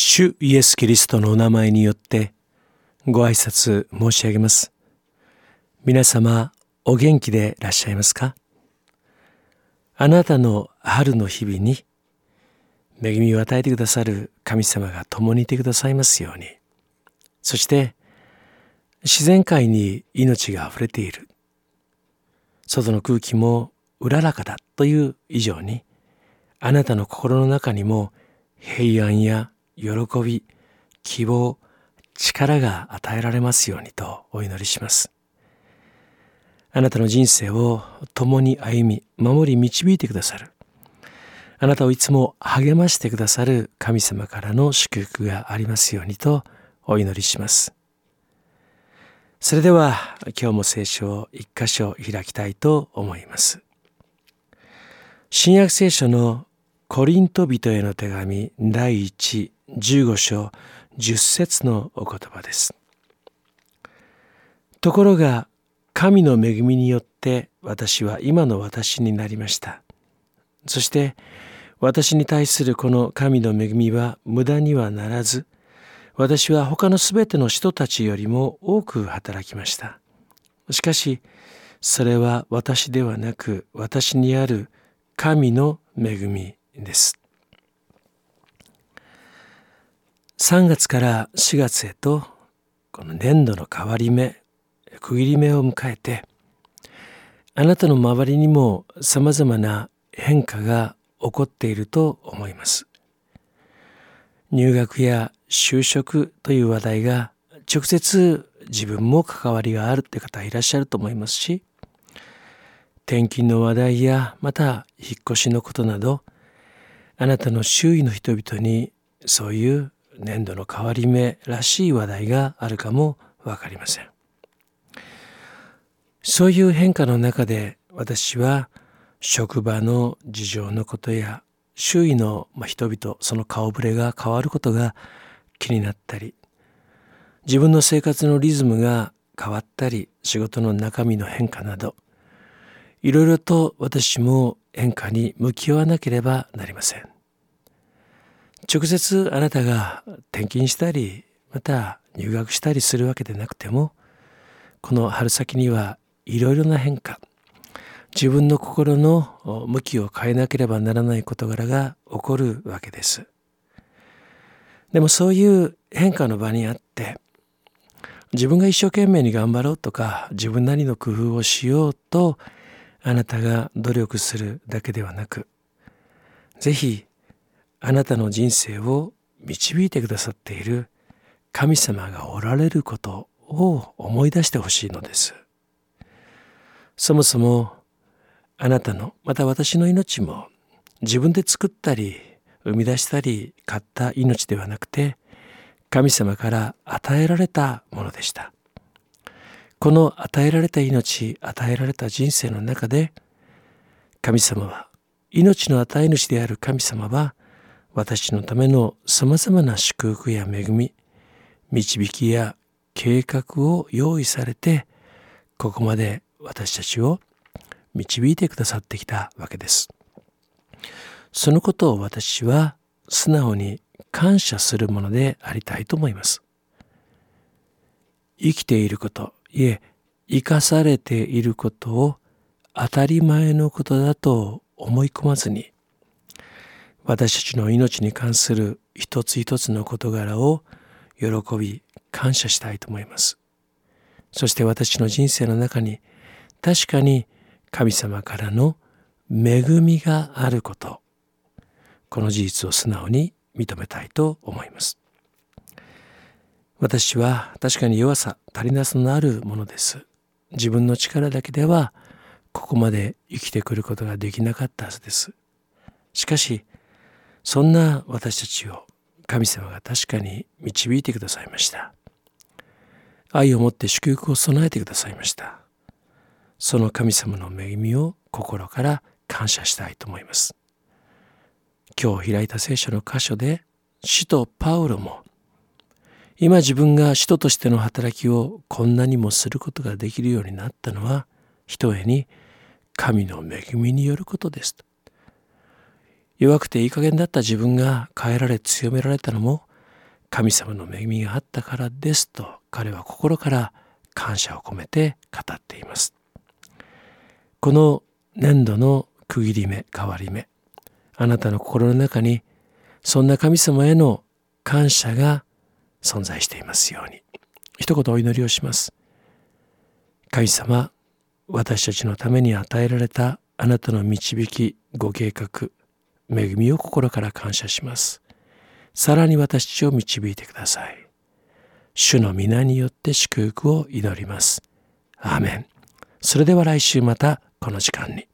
主イエス・キリストのお名前によってご挨拶申し上げます。皆様お元気でいらっしゃいますか？あなたの春の日々に恵みを与えてくださる神様が共にいてくださいますように。そして自然界に命があふれている。外の空気もうららかだという以上に、あなたの心の中にも平安や喜び、希望、力が与えられますようにとお祈りします。あなたの人生を共に歩み、守り導いてくださる。あなたをいつも励ましてくださる神様からの祝福がありますようにとお祈りします。それでは今日も聖書を一箇所開きたいと思います。新約聖書のコリント人への手紙第15章10節のお言葉です。ところが神の恵みによって私は今の私になりました。そして私に対するこの神の恵みは無駄にはならず、私は他のすべての人たちよりも多く働きました。しかしそれは私ではなく、私にある神の恵みです。3月から4月へとこの年度の変わり目、区切り目を迎えて、あなたの周りにもさまざまな変化が起こっていると思います。入学や就職という話題が直接自分も関わりがあるという方いらっしゃると思いますし、転勤の話題やまた引っ越しのことなど、あなたの周囲の人々にそういう年度の変わり目らしい話題があるかもわかりません。そういう変化の中で私は職場の事情のことや周囲の人々、その顔ぶれが変わることが気になったり、自分の生活のリズムが変わったり、仕事の中身の変化など、いろいろと私も変化に向き合わなければなりません。直接あなたが転勤したり、また入学したりするわけでなくても、この春先にはいろいろな変化、自分の心の向きを変えなければならない事柄が起こるわけです。でもそういう変化の場にあって、自分が一生懸命に頑張ろうとか、自分なりの工夫をしようとあなたが努力するだけではなく、ぜひあなたの人生を導いてくださっている神様がおられることを思い出してほしいのです。そもそもあなたの、また私の命も自分で作ったり生み出したり買った命ではなくて、神様から与えられたものでした。この与えられた命、与えられた人生の中で、神様は、命の与え主である神様は、私のためのさまざまな祝福や恵み、導きや計画を用意されて、ここまで私たちを導いてくださってきたわけです。そのことを私は素直に感謝するものでありたいと思います。生きていること、いえ、生かされていることを当たり前のことだと思い込まずに、私たちの命に関する一つ一つの事柄を喜び感謝したいと思います。そして私の人生の中に確かに神様からの恵みがあること、この事実を素直に認めたいと思います。私は確かに弱さ、足りなさのあるものです。自分の力だけではここまで生きてくることができなかったはずです。しかし、そんな私たちを神様が確かに導いてくださいました。愛をもって祝福を備えてくださいました。その神様の恵みを心から感謝したいと思います。今日開いた聖書の箇所で、使徒パウロも今自分が使徒としての働きをこんなにもすることができるようになったのは、ひとえに神の恵みによることですと。弱くていい加減だった自分が変えられ強められたのも神様の恵みがあったからですと彼は心から感謝を込めて語っています。この年度の区切り目、変わり目、あなたの心の中にそんな神様への感謝が存在していますように。一言お祈りをします。神様、私たちのために与えられたあなたの導き、ご計画、恵みを心から感謝します。さらに私たちを導いてください。主の皆によって祝福を祈ります。アーメン。それでは来週またこの時間に。